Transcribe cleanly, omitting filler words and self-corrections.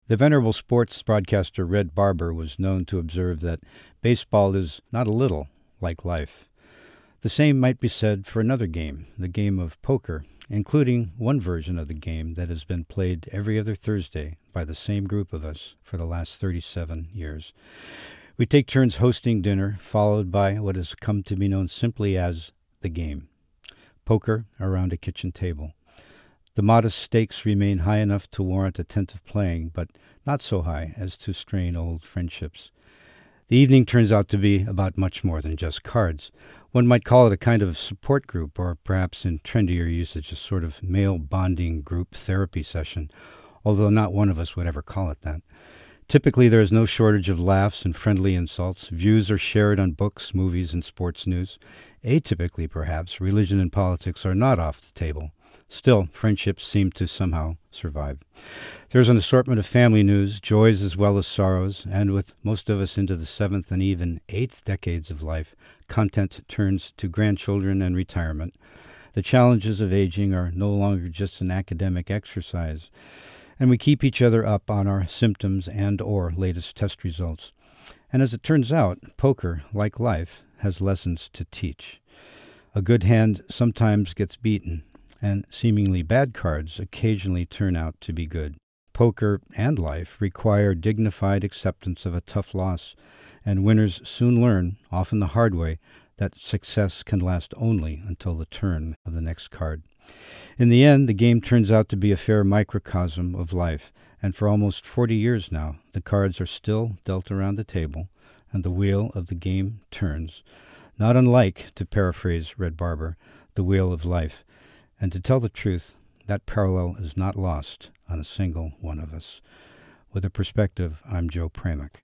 The venerable sports broadcaster Red Barber was known to observe that baseball is not a little like life. The same might be said for another game, the game of poker, including one version of the game that has been played every other Thursday by the same group of us for the last 37 years. We take turns hosting dinner, followed by what has come to be known simply as the game. Poker around a kitchen table. The modest stakes remain high enough to warrant attentive playing, but not so high as to strain old friendships. The evening turns out to be about much more than just cards. One might call it a kind of support group, or perhaps in trendier usage, a sort of male bonding group therapy session, although not one of us would ever call it that. Typically, there is no shortage of laughs and friendly insults. Views are shared on books, movies, and sports news. Atypically, perhaps, religion and politics are not off the table. Still, friendships seem to somehow survive. There's an assortment of family news, joys as well as sorrows, and with most of us into the 7th and even 8th decades of life, content turns to grandchildren and retirement. The challenges of aging are no longer just an academic exercise, and we keep each other up on our symptoms and or latest test results. And as it turns out, poker, like life, has lessons to teach. A good hand sometimes gets beaten, and seemingly bad cards occasionally turn out to be good. Poker and life require dignified acceptance of a tough loss, and winners soon learn, often the hard way, that success can last only until the turn of the next card. In the end, the game turns out to be a fair microcosm of life, and for almost 40 years now, the cards are still dealt around the table, and the wheel of the game turns, not unlike, to paraphrase Red Barber, the wheel of life. And to tell the truth, that parallel is not lost on a single one of us. With a perspective, I'm Joe Pramack.